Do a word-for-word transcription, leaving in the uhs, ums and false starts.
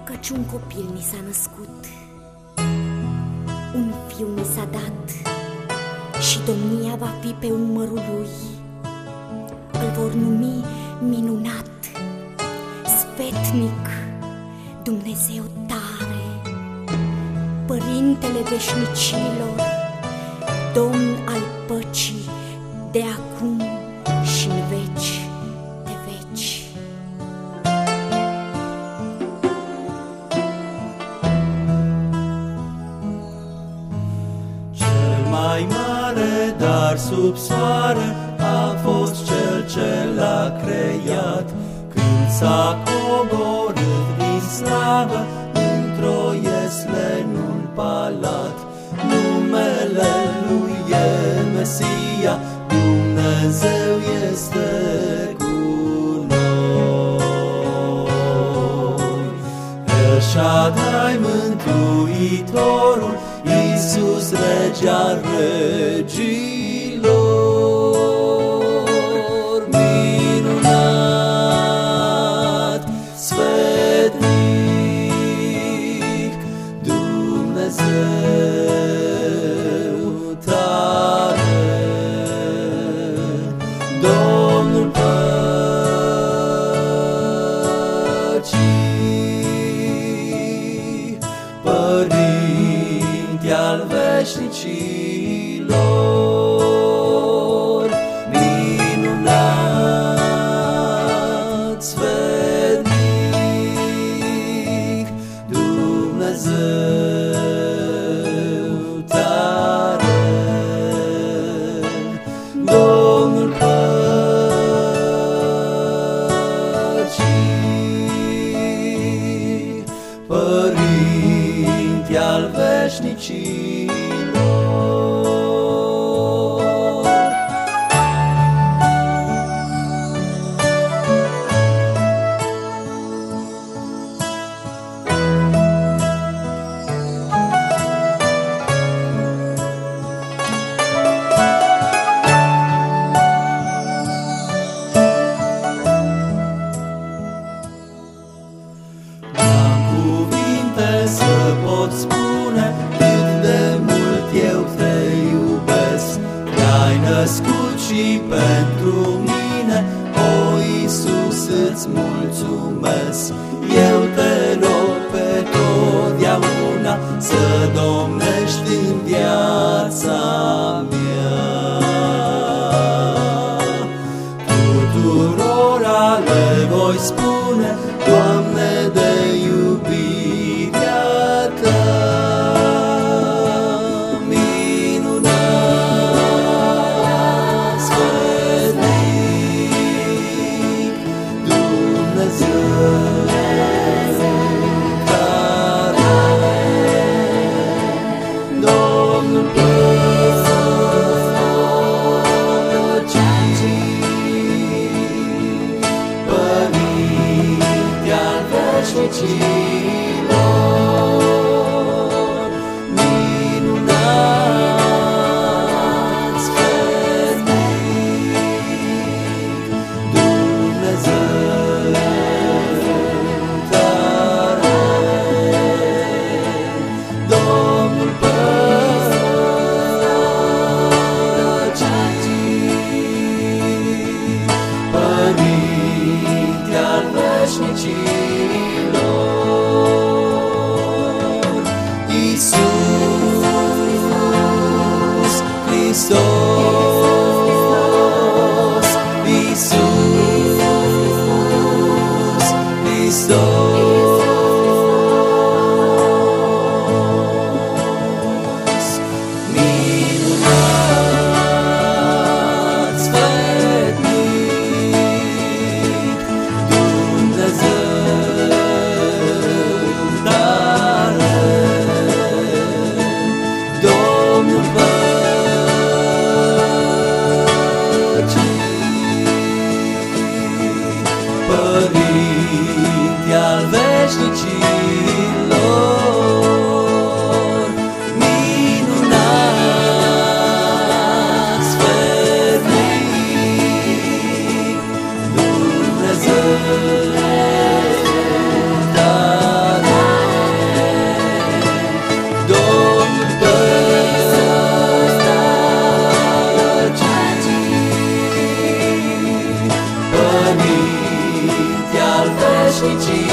căci un copil ni s-a născut, un fiu ni s-a dat și domnia va fi pe umărul lui. Îl vor numi Minunat, Sfetnic, Dumnezeu tare, Părintele veșnicilor, Domn al păcii, de acum și în veci de veci. Cel mai mare dar sub soare a fost Cel ce l-a creat, când s-a coborât din slavă într-o ieslă în un palat. Numele Lui e Mesia, Dumnezeu este cu noi. El Shaddai, Mântuitorul, Iisus, Rege al regilor. Minunat, Sfetnic, Dumnezeu tare, Domnul păcii, Părinte al veșnicilor. Minunat, Sfetnic, Dumnezeu tare, Domnul păcii, Părinte al veșnicilor. Să pot spune cât de mult eu te iubesc. Te-ai născut și pentru mine, o Iisus, îți mulțumesc. Eu te rog pe totdeauna să domnești în viața mea. Tuturora le voi spune, Doamne, de iubirea Ta. Minunat, Sfetnic, Dumnezeu tare, Domnul păcii, Părinte al veșnicilor. Minunat, Sfetnic, Dumnezeu tare, Domnul păcii, Părinte al veșnicilor. Iisus Hristos, Iisus Hristos. Minunat, Sfetnic, Dumnezeu tare, Domnul păcii, Părinte al veșnicii.